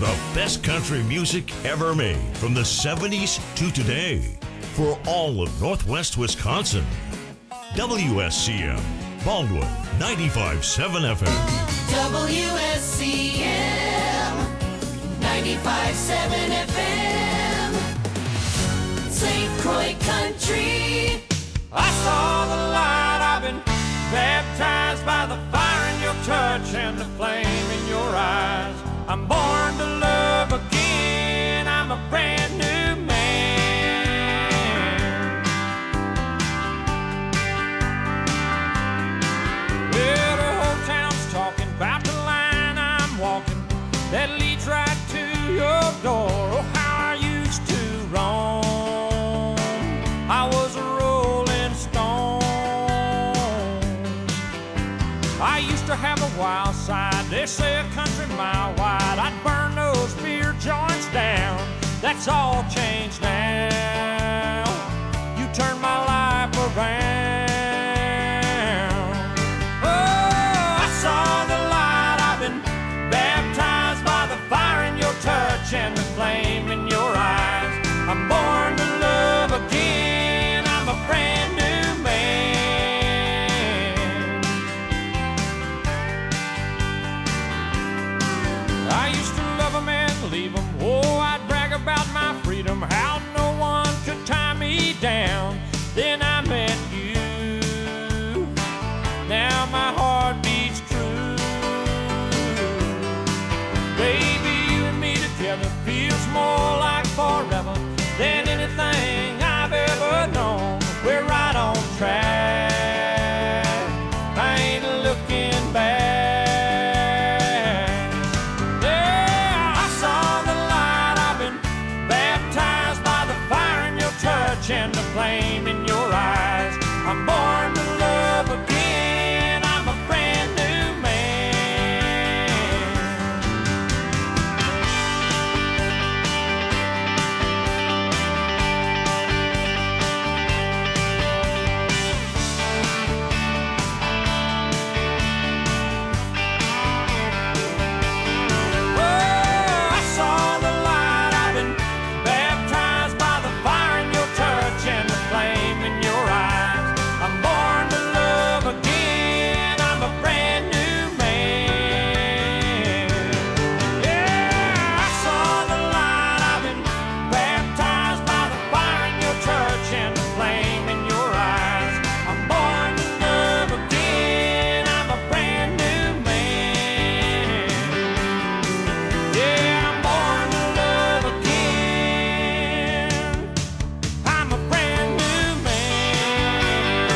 the best country music ever made from the 70s to today for all of Northwest Wisconsin. WSCM, Baldwin, 95.7 FM. WSCM, 95.7 FM, St. Croix Country. I saw the light, I've been baptized by the fire in your touch and the flame in your eyes. I'm born to love again, I'm a brand new man. Well, the whole town's talking about the line I'm walking that leads right to your door. Oh, how I used to roam, I was a rolling stone. I used to have a wild side, they say a country mile wide. I'd burn those beer joints down, that's all changed now. You turned my life around. Oh, I saw the light, I've been baptized by the fire in your touch and the flame in your eyes. I'm born to love again, I'm a brand new man. I used to love them and leave them. Oh, I'd brag about my freedom, how no one could tie me down. Then I met you, now my heart beats true. Baby, you and me together feels more like forever than anything I've ever known. We're right on track, I ain't looking back. Yeah, I saw the light, I've been baptized by the fire in your touch and the flame in your eyes. I'm born to love again, I'm a brand new man. Oh, I saw the light, I've been baptized by the fire in your touch and the flame in your eyes. I'm born to love again, I'm a brand new man. Yeah, I saw the light, I've been baptized by the fire in your touch and the flame in your eyes. I'm born to love again, I'm a brand new man. Yeah, I'm born to love again, I'm a brand new man.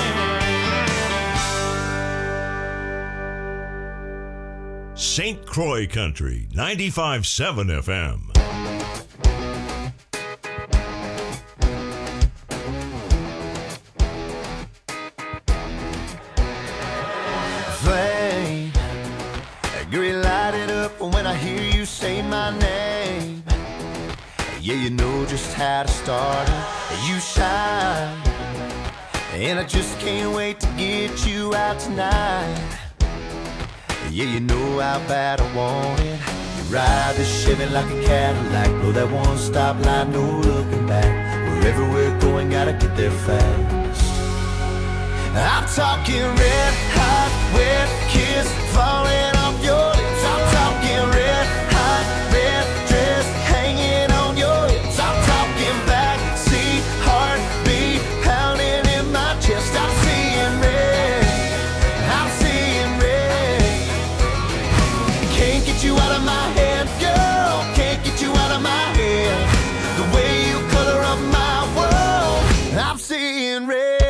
St. Croix Country, 95.7 FM. Flame, green lighted up when I hear you say my name. Yeah, you know just how to start it. You shine, and I just can't wait to get you out tonight. Yeah, you know how bad I want it. You ride the Chevy like a Cadillac, blow that one-stop light, no looking back. Wherever we're going, gotta get there fast. I'm talking red hot, wet kiss falling off your lips. I'm talking red hot, red dress hanging on your hips. I'm talking backseat heartbeat pounding in my chest. I'm seeing red, I'm seeing red. Can't get you out of my head, girl. Can't get you out of my head. The way you color up my world, I'm seeing red.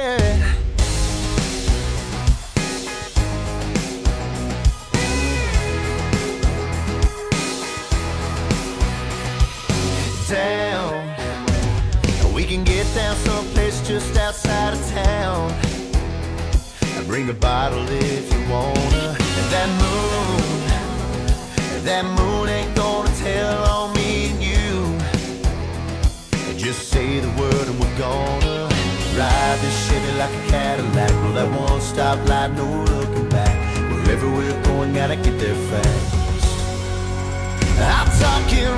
Down, we can get down someplace just outside of town. Bring a bottle if you wanna. And that moon ain't gonna tell on me and you. Just say the word and we're gonna ride this Chevy like a Cadillac. Roll that one-stop light, no looking back. Wherever we're going, gotta get there fast. I'm talking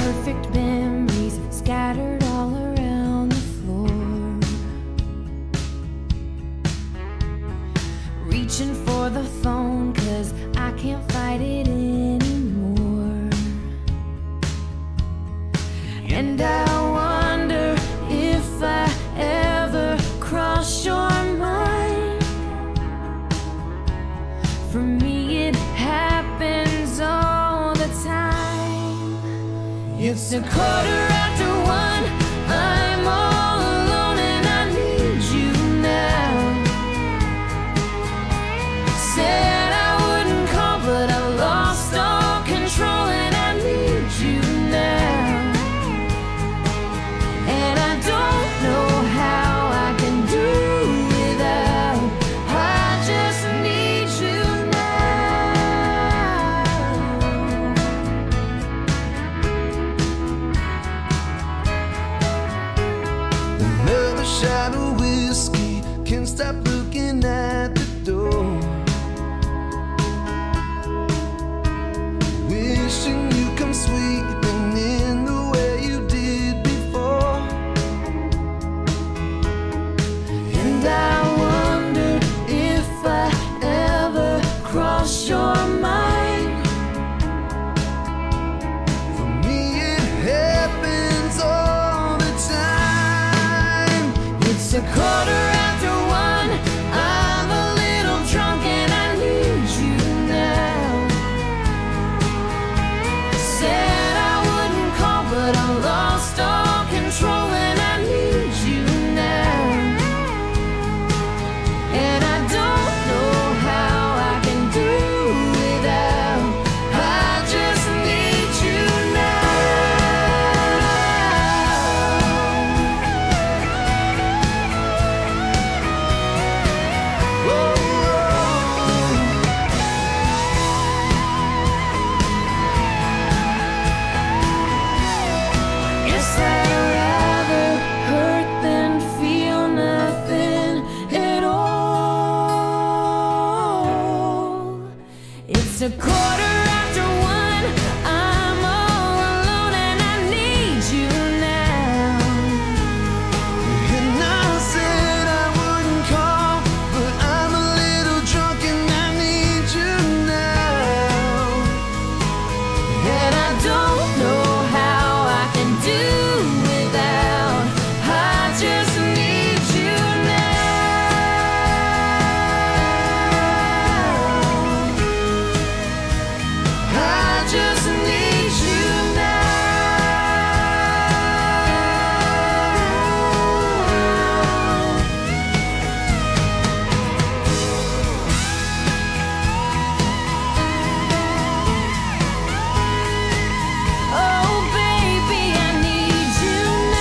Perfect memories scattered all around the floor. Reaching for the phone 'cause I can't fight it anymore. And I wonder if I ever cross your mind. For me it happens all the time. It's 1:15. I'm all alone and I need you now. Said I wouldn't call, but I lost all control and I need you now. And I don't know how I can do without. I just need you now. Another shot of whiskey, can't stop looking at the door. Wishing you come sweeping in the way you did before. And I wonder if I ever cross your mind. For me it happens all the time. It's 1:15. I'm a little drunk and I need you now. Said I wouldn't call, but I lost all control and I need you now. And I don't know how I can do without. I just need you now. Whoa, Guess I'd rather hurt than feel nothing at all. It's 1:15. I'm all alone and I need you now. and I said I wouldn't call, but I'm a little drunk and I need you now. And I don't know how I can do without. I just need you now. I just need you now. Oh baby, I need you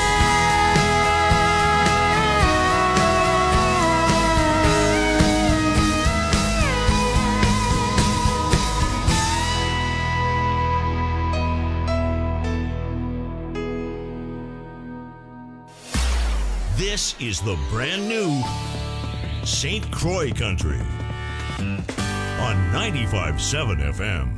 This is the brand new St. Croix Country on 95.7 FM.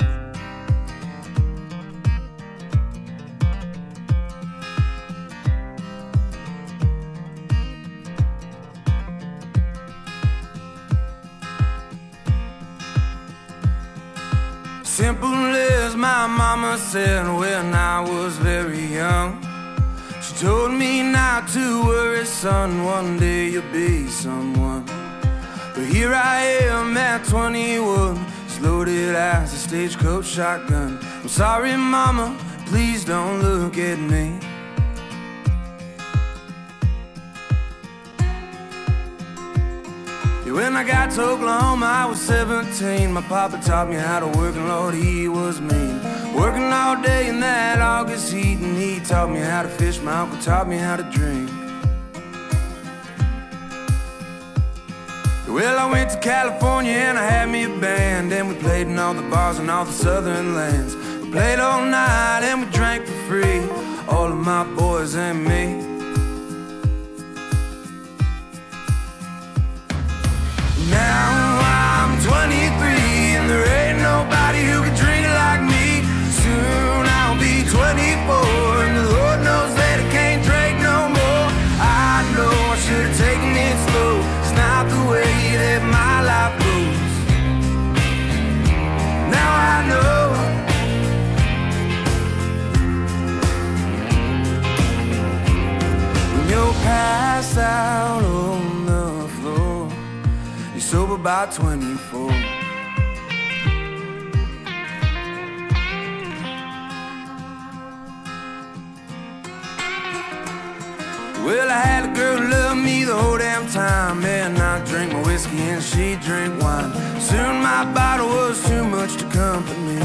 Simple as my mama said when I was very young. She told me not to worry, son, one day you'll be someone. But here I am at 21, as loaded as a stagecoach shotgun. I'm sorry, mama, please don't look at me. Yeah, when I got to Oklahoma, I was 17. My papa taught me how to work, and Lord, he was mean. Working all day in that August heat, and he taught me how to fish. My uncle taught me how to drink. Well, I went to California and I had me a band, and we played in all the bars in all the southern lands. We played all night and we drank for free, all of my boys and me. Now I'm 23 and there ain't nobody who can drink like me. Soon I'll be 24 by 24. Well, I had a girl who loved me the whole damn time. Man, I drank my whiskey and she drank wine. Soon my bottle was too much to comfort me.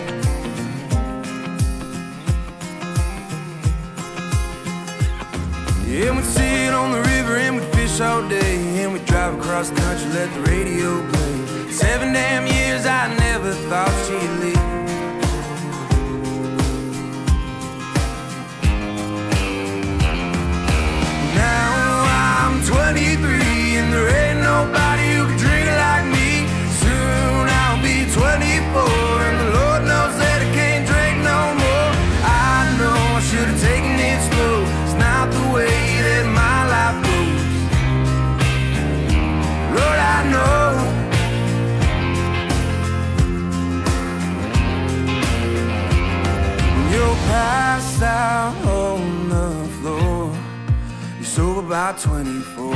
Yeah, we'd sit on the river and we'd fish all day, and we'd drive across the country, let the radio play. 7 damn years I never thought she'd leave. Now I'm 23 and there ain't nobody who can drink like me. Soon I'll be 24 and the Lord knows that I can't drink no more. I know I should have taken it slow. It's not the way that my life goes. Lord, I know. You're passed out on the floor. You're sober by 24.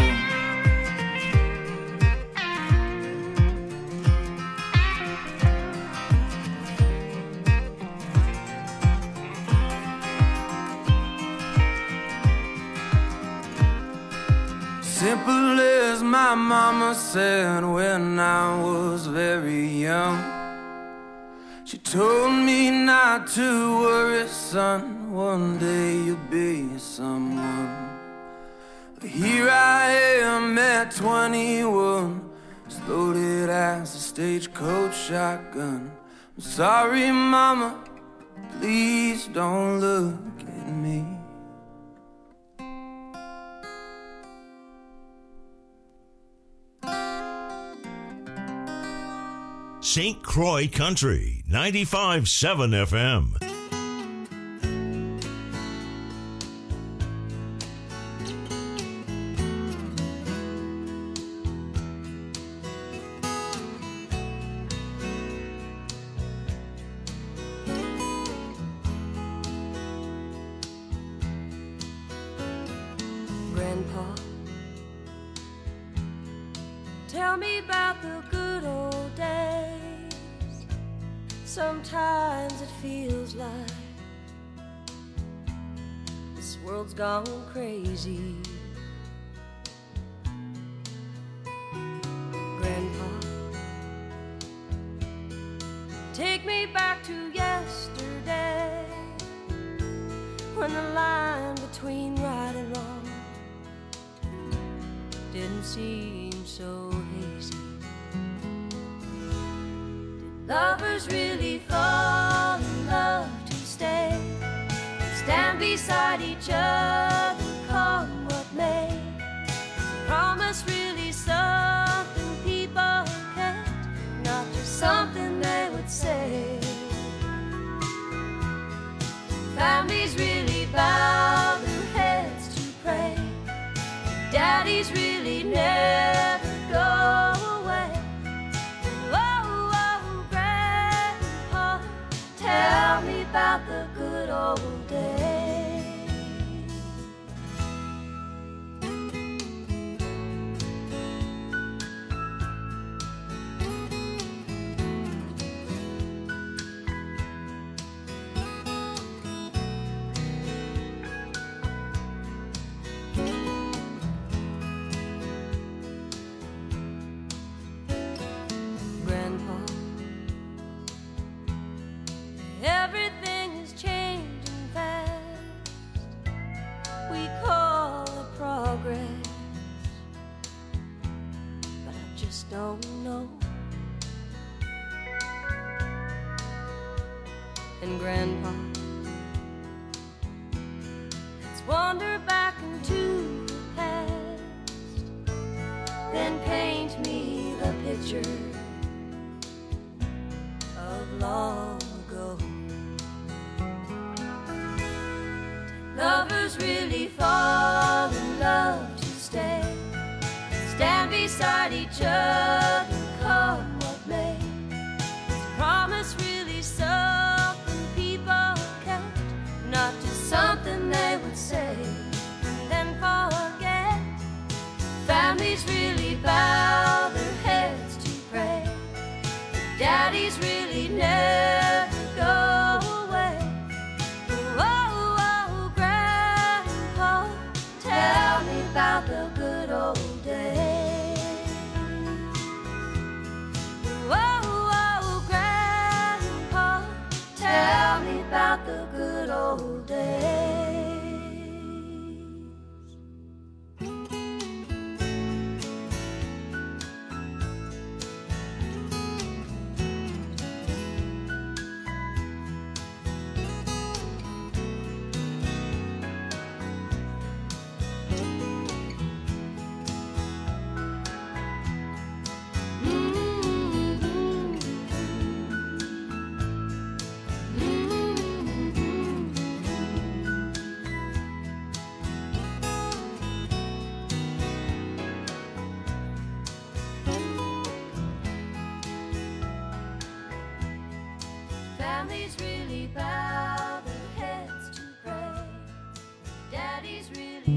Simple as my mama said when I was very young. She told me not to worry, son, one day you'll be someone. But here I am at 21, as loaded as a stagecoach shotgun. I'm sorry, mama, please don't look at me. St. Croix Country, 95.7 FM. Grandpa, tell me about the good old days. Sometimes it feels like this world's gone crazy. Grandpa, take me back to yesterday, when the line between right and wrong didn't seem so hazy. Did lovers really fall in love to stay, stand beside each other, come what may? Is promise really something people can't, not just something they would say? Families really bow their heads to pray, daddies really never go away. Oh, oh, Grandpa, tell me about the good old days. Grandpa, everything is changing fast. We call it progress, but I just don't know. And Grandpa, let's wander back into the past, then paint me the picture of long ago. Did lovers really fall in love to stay, stand beside each other, come what may? Is promise really something people kept, not just something they would say and then forget? Families really bow their heads about the good old days. Families really bow their heads to pray. Daddies really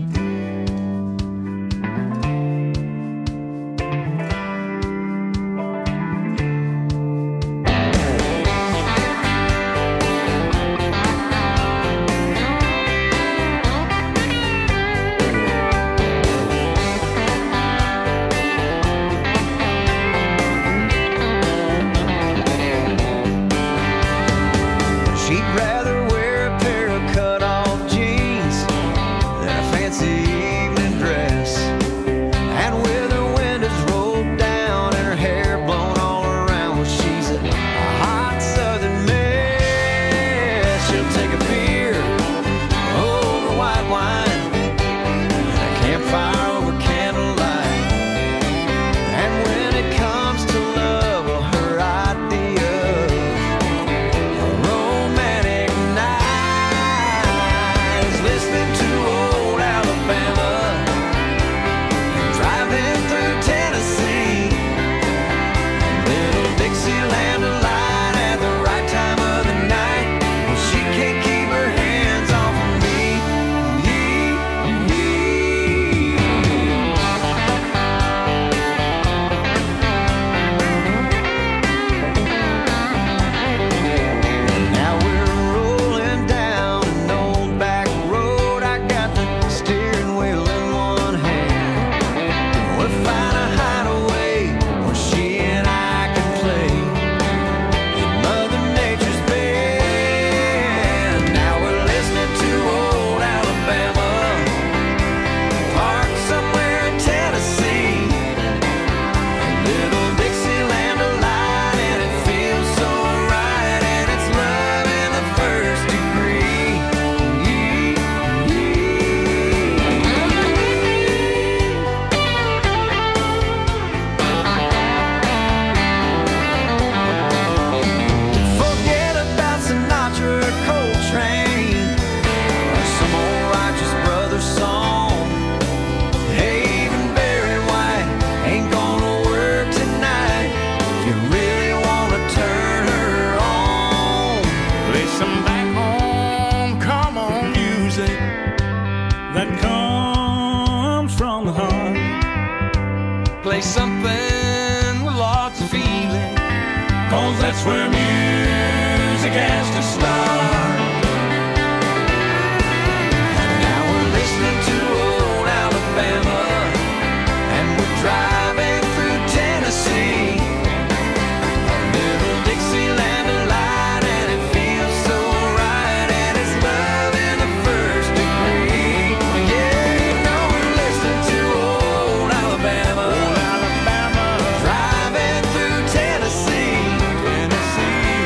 She'd rather wear a pair of cut-off jeans than a fancy evening dress. And with her windows rolled down and her hair blown all around, well, she's a hot southern mess. She'll take a beer over white wine and a campfire over candlelight. And when it comes to love, well, her idea of romantic night is listening to old Alabama and driving through Tennessee. Little Dixieland delight at the right time of the night. Well, she can't keep her hands off of me. Now we're rolling down an old back road. I got the steering wheel in one hand. We'll find a hideaway where she and I can play in Mother Nature's band. Now we're listening to old Alabama, parked somewhere in Tennessee. Little Dixieland delight, and it feels so right, and it's love in the first degree. Forget about Sinatra or Coltrane or some old righteous brother song. Hey, even Barry White ain't gonna work tonight if you really wanna turn her on. Play some back home, come on music that comes from the heart. Play something with lots of feeling. 'Cause that's where music has to start. Now we're listening to old Alabama, and we're driving through Tennessee. A little Dixieland delight, and it feels so right, and it's love in the first degree. Yeah, you know we're listening to old Alabama, driving through Tennessee.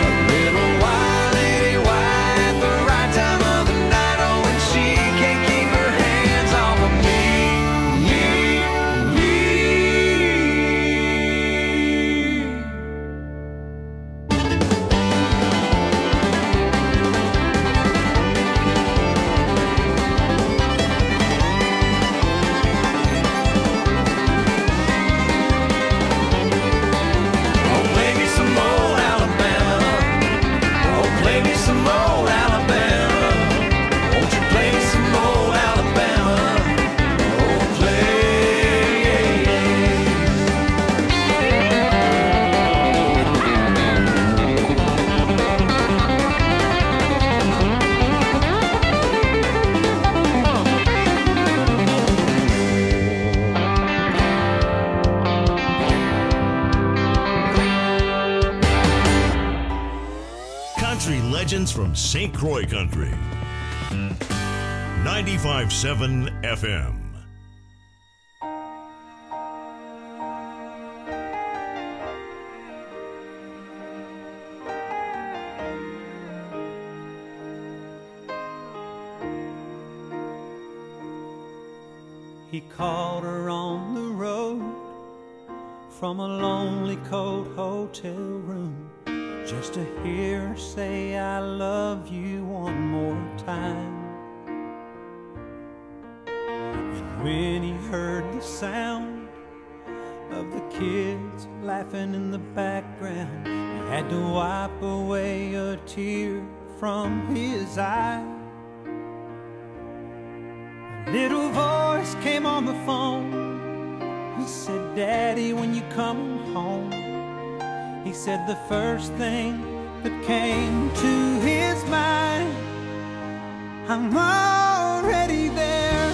legends from St. Croix Country. 95.7 FM. He called her on the road from a lonely, cold hotel room just to hear her say, I love you one more time. And when he heard the sound of the kids laughing in the background, he had to wipe away a tear from his eye. A little voice came on the phone. He said, Daddy, when you come home. He said the first thing that came to his mind, I'm already there.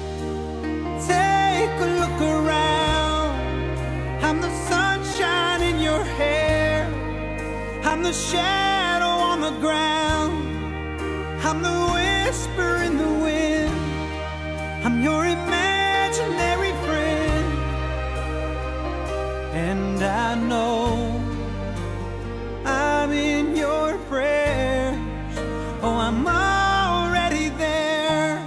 Take a look around. I'm the sunshine in your hair. I'm the shadow on the ground. I'm the whisper in the wind. I'm your imaginary friend. And I know I'm in your prayers. Oh, I'm already there.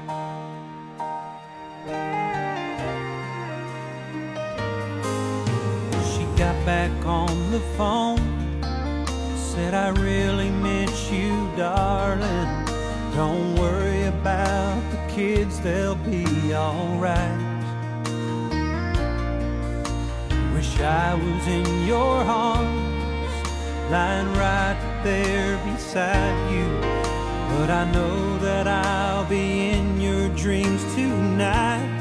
She got back on the phone, said, I really miss you, darling. Don't worry about the kids, they'll be alright. Wish I was in your arms, lying right there beside you. But I know that I'll be in your dreams tonight.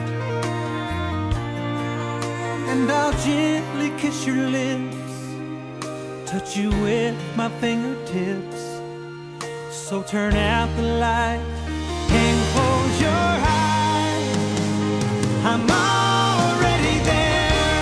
And I'll gently kiss your lips, touch you with my fingertips. So turn out the light and close your eyes. I'm already there.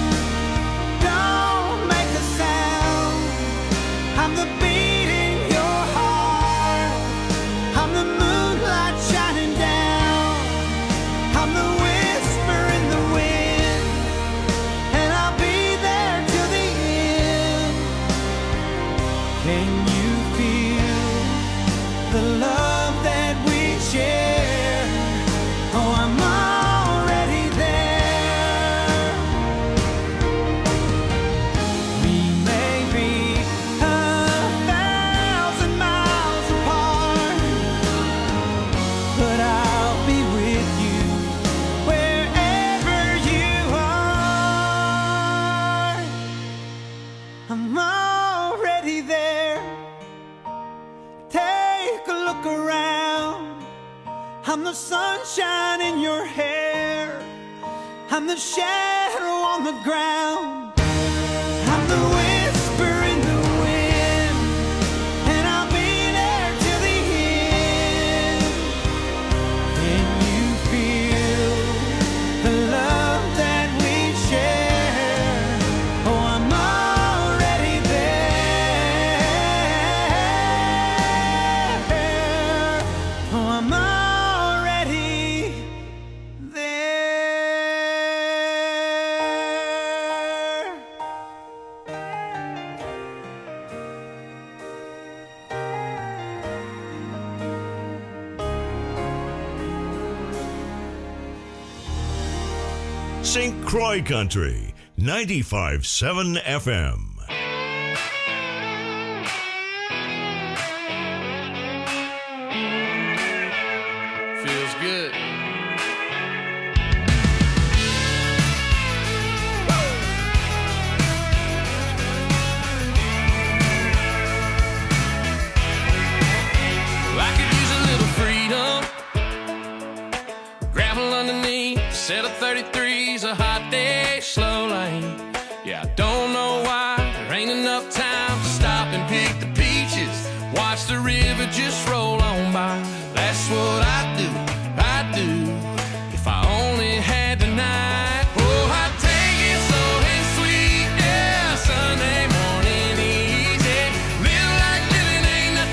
Don't make a sound. I'm the beat in your heart. I'm the moonlight shining down. I'm the whisper in the wind. And I'll be there till the end. Can you feel the love that we share? Oh, I'm already there. We may be 1,000 miles apart, but I'll be with you wherever you are. I'm already there. Take a look around. I'm the sunshine in your hair. I'm the shadow on the ground. I'm the whisper in the wind. And I'll be there till the end. Can you feel the love that we share? Oh, I'm already there. Oh, I'm already there. St. Croix Country, 95.7 FM. Feels good. I could use a little freedom. Gravel underneath, set of 33's a hot day, slow lane. Yeah, I don't know why there ain't enough time to stop and pick the peaches. Watch the river just roll on by. That's what I do. If I only had the night. Oh, I'd take it slow and sweet. Yeah, Sunday morning easy. Live like living ain't nothing.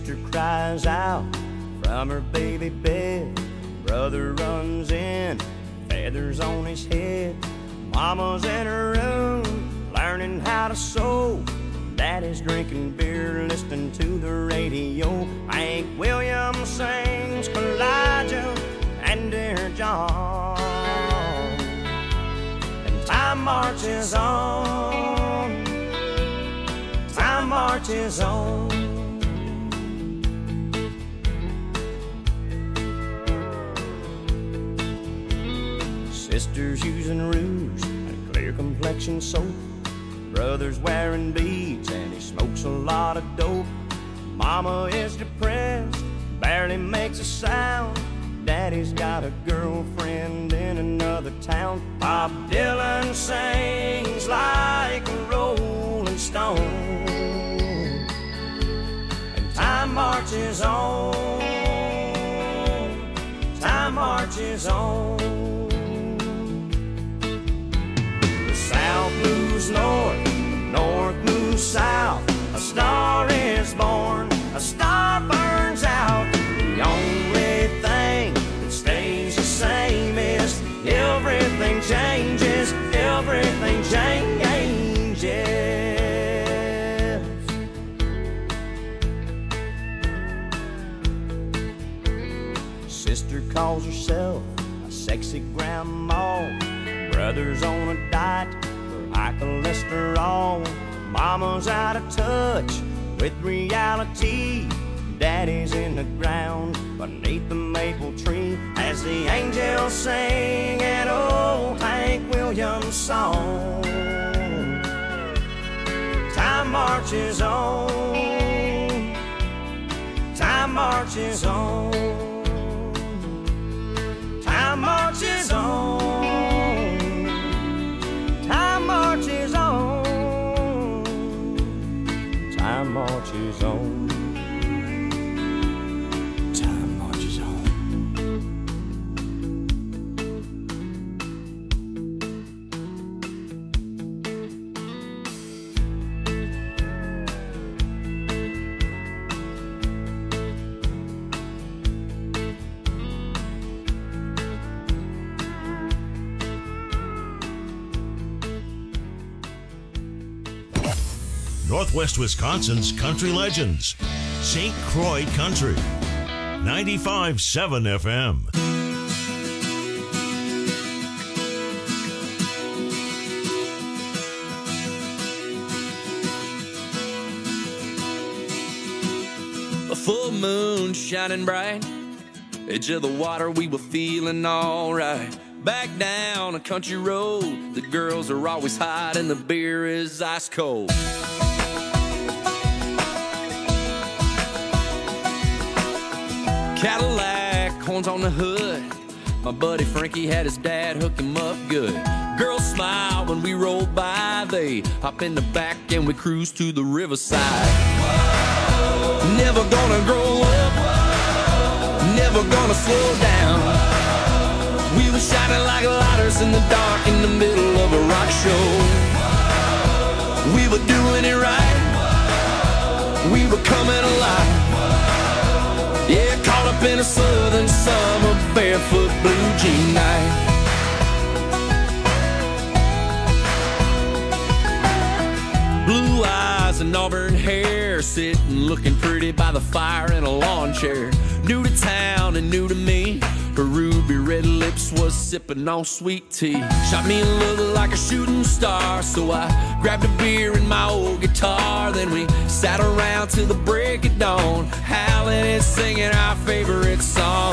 Sister cries out from her baby bed. Brother runs in, feathers on his head. Mama's in her room, learning how to sew. Daddy's drinking beer, listening to the radio. Hank Williams sings Elijah and Dear John. And time marches on. Time marches on. Sister's using rouge and clear complexion soap. Brother's wearing beads and he smokes a lot of dope. Mama is depressed, barely makes a sound. Daddy's got a girlfriend in another town. Bob Dylan sings like a rolling stone. And time marches on. Time marches on. South moves north, north moves south. A star is born, a star burns out. The only thing that stays the same is everything changes, everything changes. Sister calls herself a sexy grandma. Brother's on a diet for high cholesterol. Mama's out of touch with reality. Daddy's in the ground beneath the maple tree as the angels sing an old Hank Williams song. Time marches on. Time marches on. Time marches on. Time marches on. Time marches on. Time marches on. Northwest Wisconsin's country legends. St. Croix Country. 95.7 FM. A full moon shining bright, edge of the water, we were feeling alright. Back down a country road, the girls are always hot and the beer is ice cold. Cadillac, horns on the hood. My buddy Frankie had his dad hook him up good. Girls smile when we roll by. They hop in the back and we cruise to the riverside. Whoa. Never gonna grow up. Whoa. Never gonna slow down. We were shining like lighters in the dark in the middle of a rock show. Whoa. We were doing it right. Whoa. We were coming alive. Yeah, caught up in a southern summer barefoot blue jean night. Blue eyes and auburn hair, sitting looking pretty by the fire in a lawn chair. New to town and new to me, her ruby red lips was sipping on sweet tea. Shot me a look like a shooting star, so I grabbed a beer and my old guitar. Then we sat around till the break of dawn, howling and singing our favorite song.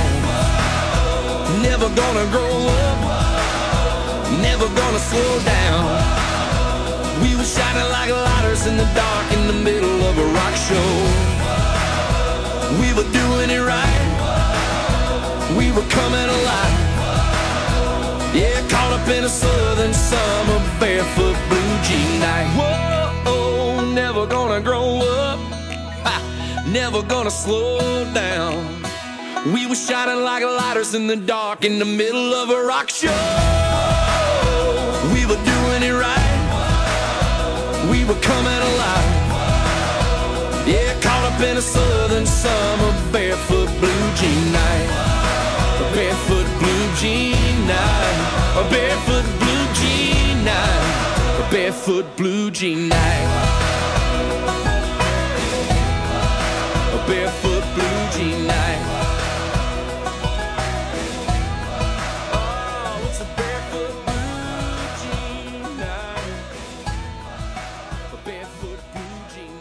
Never gonna grow up, never gonna slow down. We were shining like lighters in the dark in the middle of a rock show. We were doing it right. We were coming alive. Yeah, caught up in a southern summer barefoot blue jean night. Whoa, never gonna grow up. Ha, never gonna slow down. We were shining like lighters in the dark in the middle of a rock show. We were doing it right. We were coming alive. Yeah, caught up been a southern summer barefoot blue jean night. A barefoot blue jean night. A barefoot blue jean night. A barefoot blue jean night. A barefoot blue jean night. Oh, it's a barefoot blue jean night. A barefoot blue jean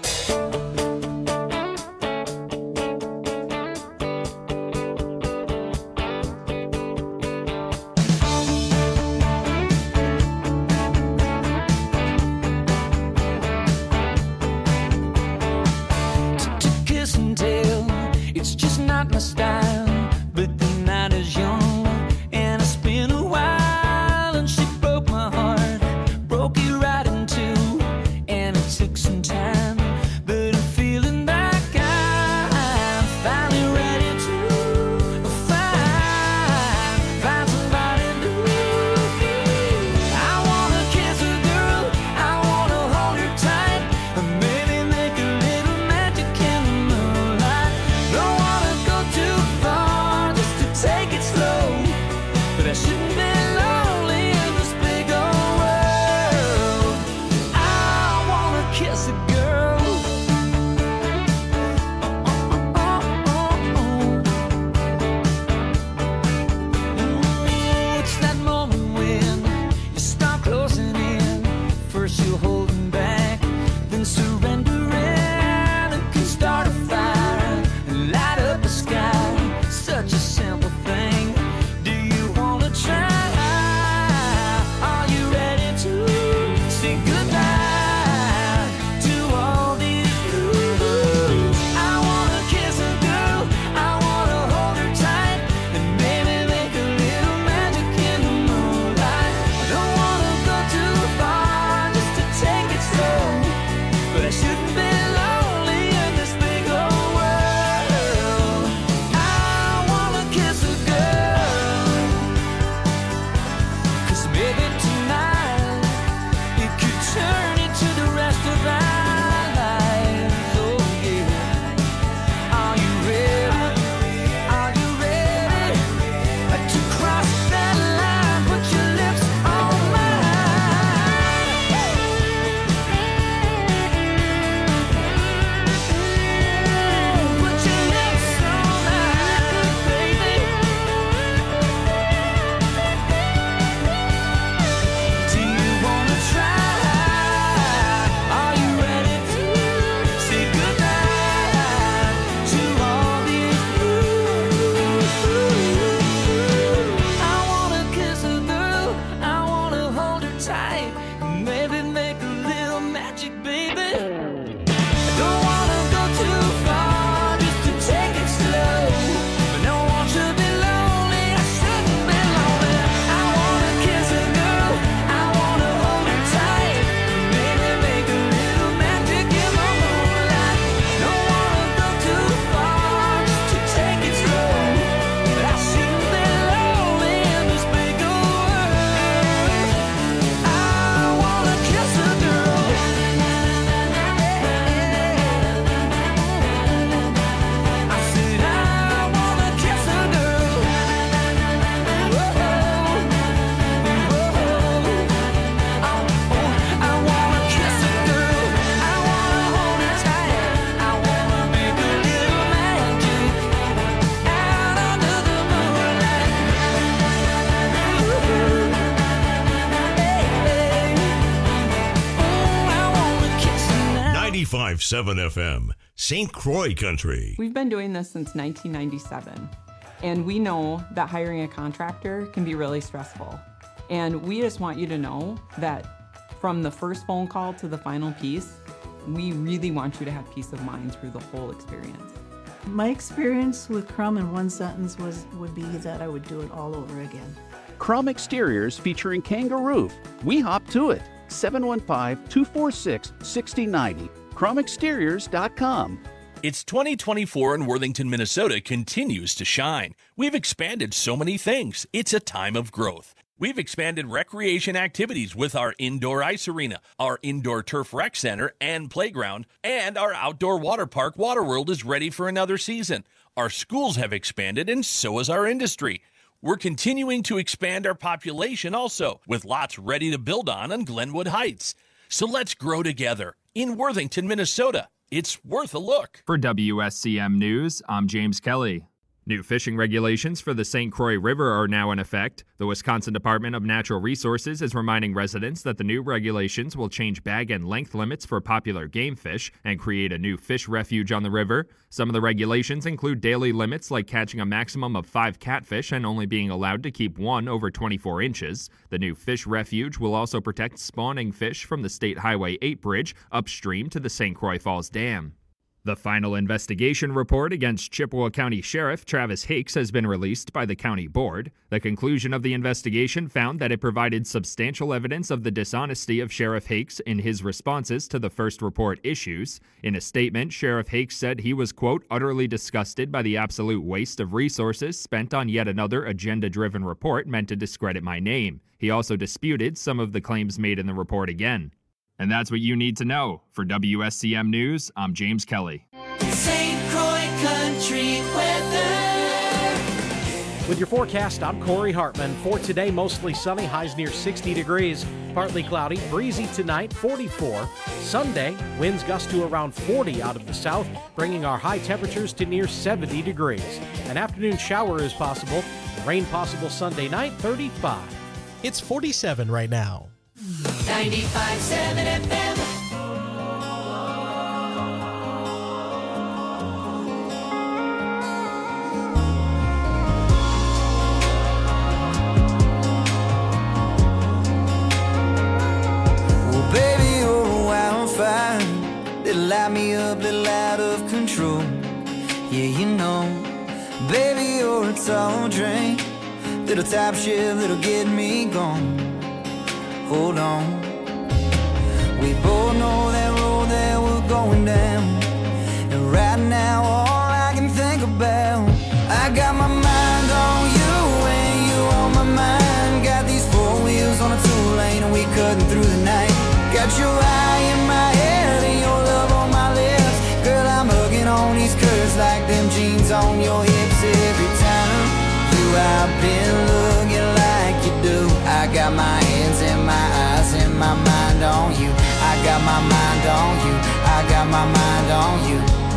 Kiss and tell, it's just not my style. But the night is young, and it's been a while. And she broke my heart, broke it right in two. And it took some time, but I'm feeling like I'm finally ready to find somebody new. I wanna kiss a girl, I wanna hold her tight, and maybe make a little magic in the moonlight. Don't wanna go too far, just to take it slow, but I shouldn't be lonely in this big old world. I wanna kiss a girl. It's that moment when you start closing in. First you're holding back, then surrendering. It can start a fire and light up the sky. Such a simple thing. Do you wanna try? Are you ready to say goodbye to all these blues? I wanna kiss a girl, I wanna hold her tight, and maybe make a little magic in the moonlight. I don't wanna go too far, just to take it slow, but I shouldn't be lonely in this big old world. I wanna kiss a girl, 'cause maybe tonight it could turn into the rest of our lives. Oh yeah. Are you ready? Are you ready to cross that line? Put your lips on mine. Put your lips on mine, baby. Do you wanna try? Are you ready to say goodbye to all these blues? I wanna kiss a girl, I wanna hold her tight, maybe make a little magic, baby. I don't wanna go too far, just to take it slow, but no one should be lonely, I shouldn't be lonely. I wanna kiss a girl, I wanna hold her tight, maybe make a little magic in the moonlight. Don't wanna go too far, just to take it slow, but I shouldn't be lonely in this big old world. I wanna kiss a girl. I said I wanna kiss a girl. I wanna kiss a girl. I wanna hold her tight. I wanna make a little magic out under the moonlight. I wanna kiss her now. 95.7 FM, St. Croix Country. We've been doing this since 1997, and we know that hiring a contractor can be really stressful. And we just want you to know that from the first phone call to the final piece, we really want you to have peace of mind through the whole experience. My experience with Crum in one sentence would be that I would do it all over again. Crum Exteriors featuring Kangaroo. We hop to it. 715-246-6090. CrumExteriors.com. It's 2024 and Worthington, Minnesota continues to shine. We've expanded so many things. It's a time of growth. We've expanded recreation activities with our indoor ice arena, our indoor turf rec center and playground, and our outdoor water park, Waterworld, is ready for another season. Our schools have expanded, and so has our industry. We're continuing to expand our population also, with lots ready to build on Glenwood Heights. So let's grow together in Worthington, Minnesota. It's worth a look. For WSCM News, I'm James Kelly. New fishing regulations for the St. Croix River are now in effect. The Wisconsin Department of Natural Resources is reminding residents that the new regulations will change bag and length limits for popular game fish and create a new fish refuge on the river. Some of the regulations include daily limits like catching a maximum of 5 catfish and only being allowed to keep one over 24 inches. The new fish refuge will also protect spawning fish from the State Highway 8 bridge upstream to the St. Croix Falls Dam. The final investigation report against Chippewa County Sheriff Travis Hakes has been released by the county board. The conclusion of the investigation found that it provided substantial evidence of the dishonesty of Sheriff Hakes in his responses to the first report issues. In a statement, Sheriff Hakes said he was, quote, utterly disgusted by the absolute waste of resources spent on yet another agenda-driven report meant to discredit my name. He also disputed some of the claims made in the report again. And that's what you need to know. For WSCM News, I'm James Kelly. St. Croix Country weather. With your forecast, I'm Corey Hartman. For today, mostly sunny, highs near 60 degrees. Partly cloudy, breezy tonight, 44. Sunday, winds gust to around 40 out of the south, bringing our high temperatures to near 70 degrees. An afternoon shower is possible. Rain possible Sunday night, 35. It's 47 right now. 95.7 FM. Well, baby, you're a wildfire. Little light me up, little out of control. Yeah, you know. Baby, you're a tall drink. Little top shift, little get me gone. Hold on. We both know that road that we're going down. And right now all I can think about, I got my mind on you and you on my mind. Got these 4 wheels on a 2-lane and we cutting through the night. Got your eye in my head and your love on my lips. Girl, I'm hugging on these curves like them jeans on your hips. Every time you I've been looking like you do. I got my hands and my eyes and my mind on you. I got my mind on you. I got my mind on you.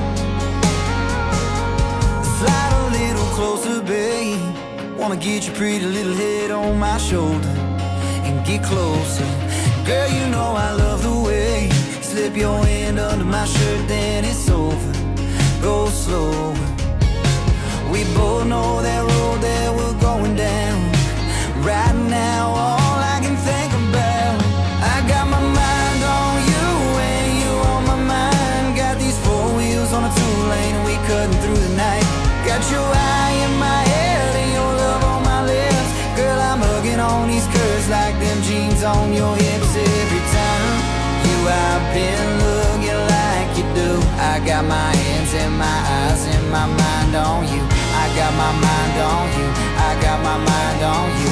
Slide a little closer, babe. Wanna get your pretty little head on my shoulder and get closer. Girl, you know I love the way you slip your hand under my shirt, then it's over. Go slower. We both know that road that we're going down. Right now, all I can think about, I got my mind on you and you on my mind. Got these 4 wheels on a 2-lane and we cutting through the night. Got your eye in my head and your love on my lips. Girl, I'm hugging on these curves like them jeans on your hips. Every time you I've been looking like you do. I got my hands and my eyes and my mind on you. I got my mind on you. I got my mind on you.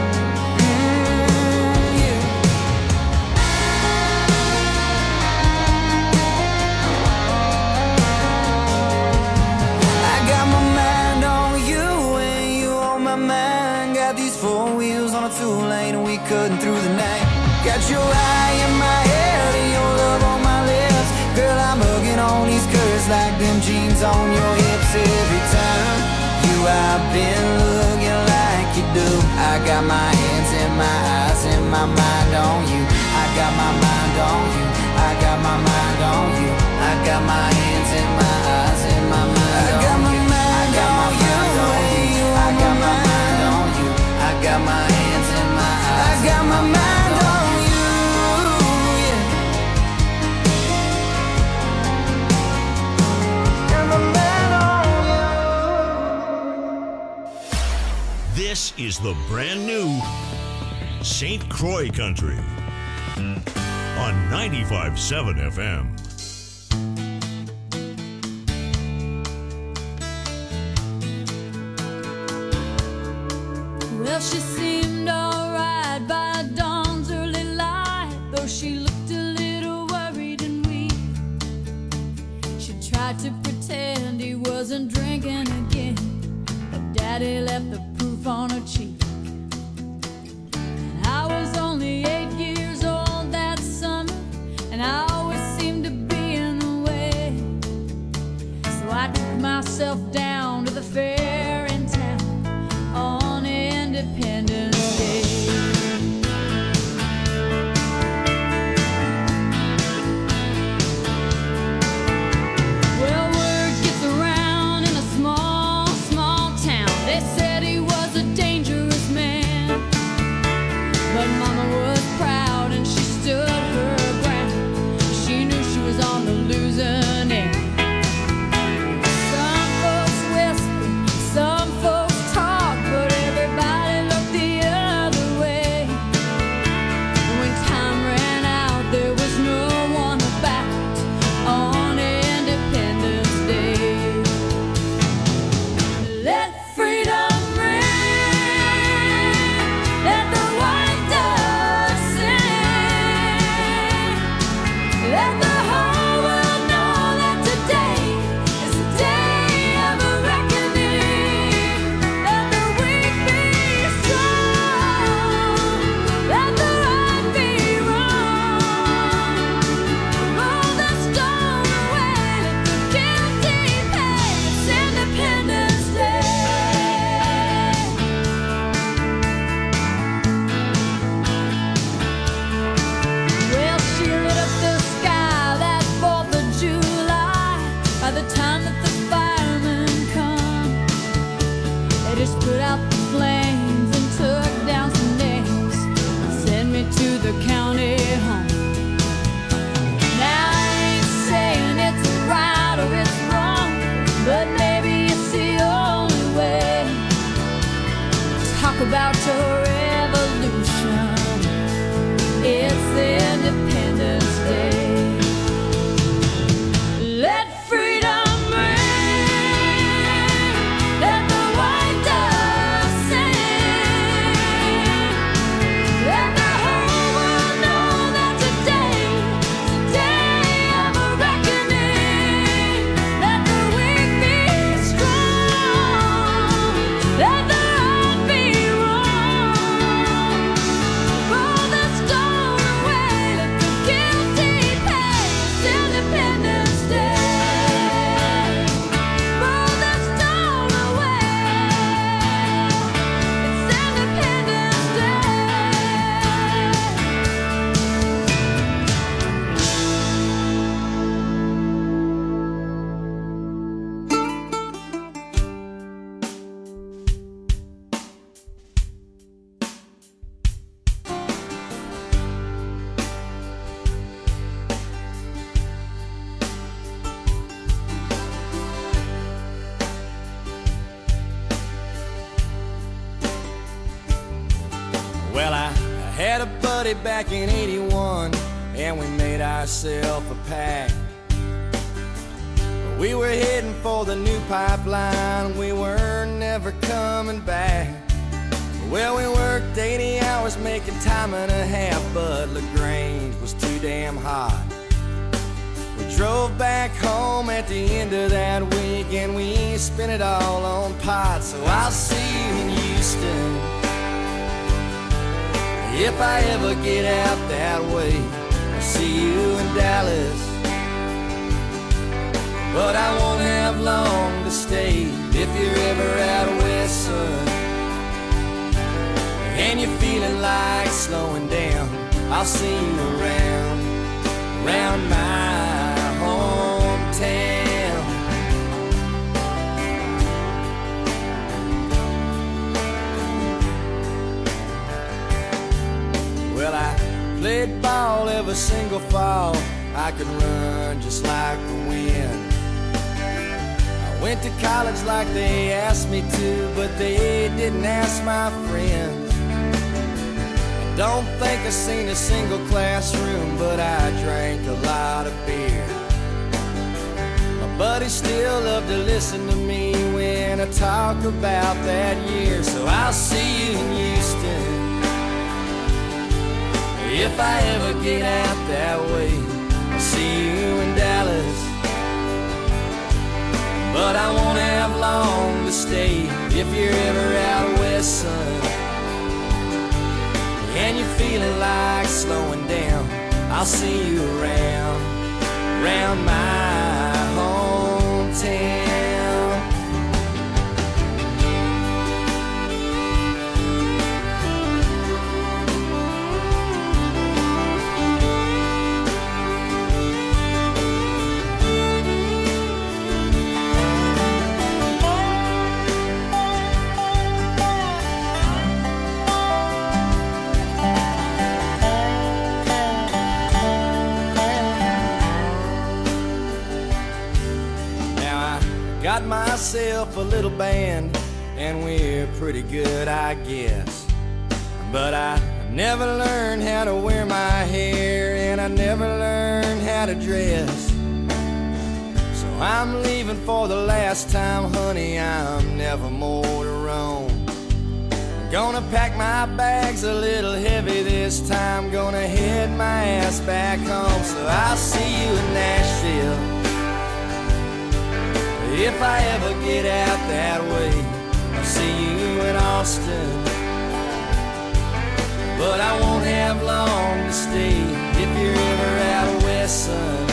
I got my mind on you and you on my mind. Got these 4 wheels on a 2-lane and we cutting through the night. Got your eye in my head and your love on my lips. Girl, I'm hugging on these curves like them jeans on your hips. Every time you I've been looking like you do. I got my hands and my eyes and my mind on you. I got my mind on you. I got my mind on you. I got my hands and my eyes and my mind on you. I got my mind on you. I got my mind on you. I got my hands and my eyes. I got my mind on you. Yeah. Got my mind on you. This is the brand new St. Croix Country on 95.7 FM. Well, she seemed alright wasn't drinking again, but Daddy left the proof on her cheek. And I was only 8 years old that summer, and I always seemed to be in the way. So I took myself down to the fair in town on Independence Day. About your revolution, it's Independence Day. Let freedom ring, let the white dove sing, let the whole world know that today is a day of a reckoning. Let the weak be strong, let the back in 81, and we made ourselves a pact. We were heading for the new pipeline, we were never coming back. Well, we worked 80 hours making time and a half, but LaGrange was too damn hot. We drove back home at the end of that week, and we spent it all on pot. So I'll see you in Houston if I ever get out that way. I'll see you in Dallas, but I won't have long to stay. If you're ever out west, son, and you're feeling like slowing down, I'll see you around my hometown. Well, I played ball every single fall. I could run just like the wind. I went to college like they asked me to, but they didn't ask my friends. I don't think I seen a single classroom, but I drank a lot of beer. My buddies still love to listen to me when I talk about that year. So I'll see you in Houston if I ever get out that way. I'll see you in Dallas, but I won't have long to stay. If you're ever out west, son, and you're feeling like slowing down, I'll see you around my hometown. Got myself a little band, and we're pretty good, I guess. But I never learned how to wear my hair, and I never learned how to dress. So I'm leaving for the last time, honey, I'm never more to roam. I'm gonna pack my bags a little heavy this time, gonna head my ass back home. So I'll see you in Nashville if I ever get out that way. I'll see you in Austin, but I won't have long to stay. If you're ever out west, son,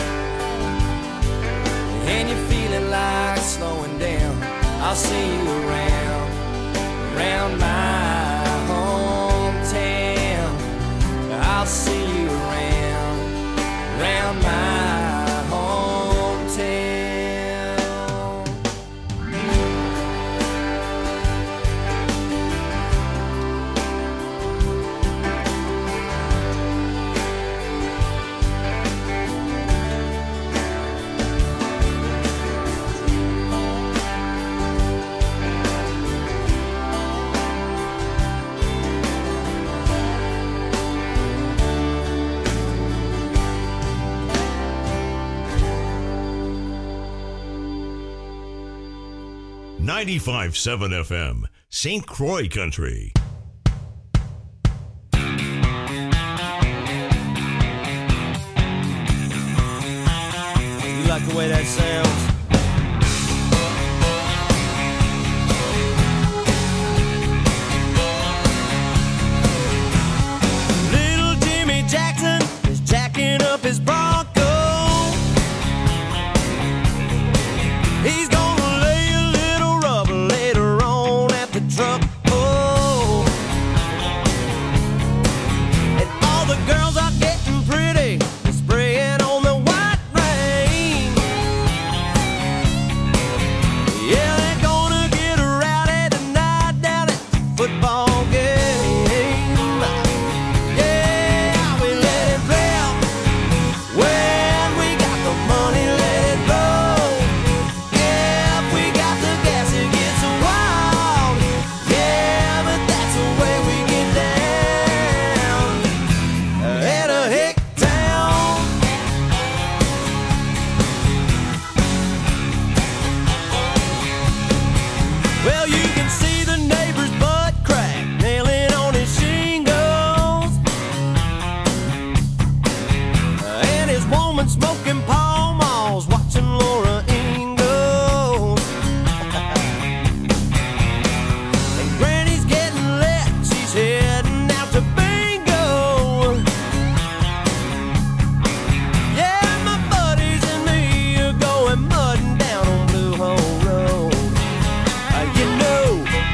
and you're feeling like slowing down, I'll see you around my hometown. I'll see you around my hometown. .95.7 FM, St. Croix Country. You like the way that sounds? Little Jimmy Jackson is jacking up his Bronco. He's gonna lay a little rubber later on at the truck. Oh, and all the girls are getting pretty, spraying on the white rain. Yeah, they're gonna get rowdy tonight down at the football game. Yeah, we let it play. When we got the money, let it blow. Yeah, if we got the gas, it gets wild. Yeah, but that's the way we get down. At a hick town. Well, you can see the neighbor's butt crack nailing on his shingles, and his woman smoking Pall Malls, watching Laura Ingalls. And Granny's getting lit, she's heading out to bingo. Yeah, my buddies and me are going mudding down on Blue Hole Road. You know,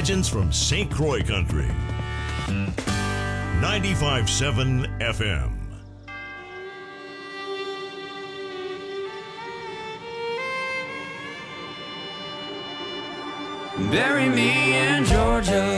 legends from St. Croix Country. 95.7 FM. Bury me in Georgia.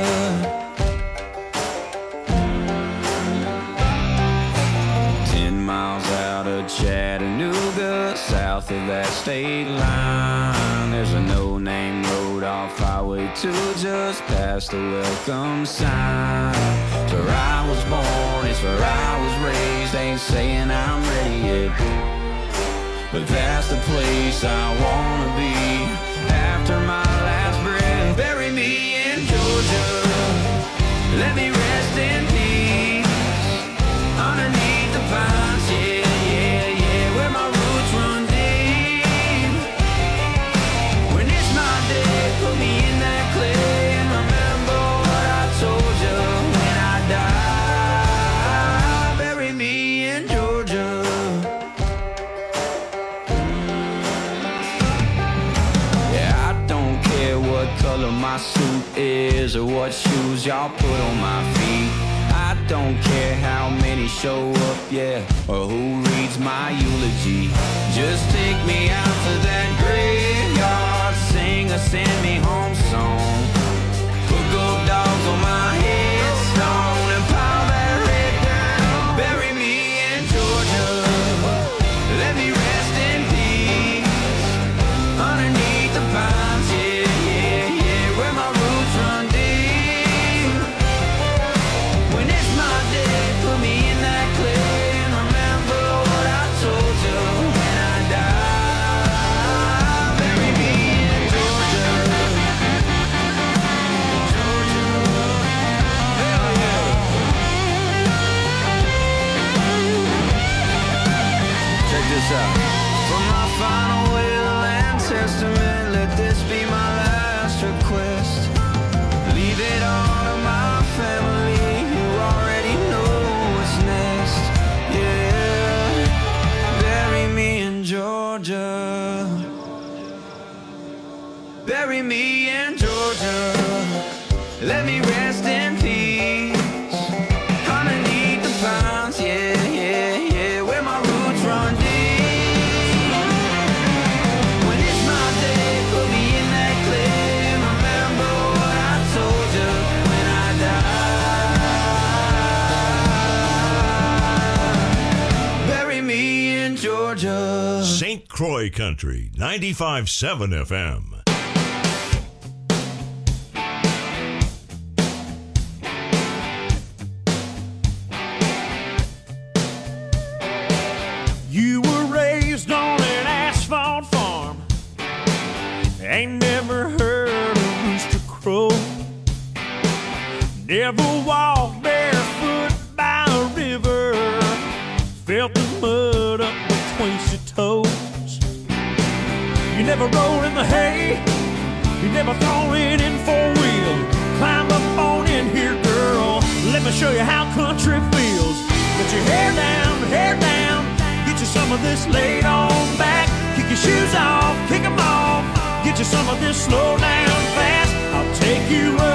10 miles out of Chattanooga, south of that state line. There's a no-name road off Highway 2, just past the welcome sign. It's where I was born, it's where I was raised. Ain't saying I'm ready yet, but that's the place I wanna be after my last breath. Bury me in Georgia, let me rest in peace underneath the pines, yeah, yeah, yeah, where my roots run deep. When it's my day, put me in that clay and remember what I told you when I die. Bury me in Georgia. Color my suit is or what shoes y'all put on my feet. I don't care how many show up, yeah, or who reads my eulogy. Just take me out to that graveyard, sing a send me home song. Put gold dogs on my headstone and pile that red down. Bury me in Georgia, let me rest in peace underneath the pines, yeah. For my final will and testament, let this be my last request. Leave it all to my family, who already know what's next. Yeah, bury me in Georgia. Bury me in Georgia. Let me rest in peace underneath the pines, yeah, yeah, yeah, where my roots run deep. Georgia. St. Croix Country, 95.7 FM. You were raised on an asphalt farm, ain't never heard a rooster crow, never walked barefoot by a river, felt the mud up between your toes. You never rolled in the hay, you never thrown it in four-wheel. Climb up on in here, girl, let me show you how country feels. Put your hair down, get you some of this laid on back. Kick your shoes off, kick them off, get you some of this slow down fast. I'll take you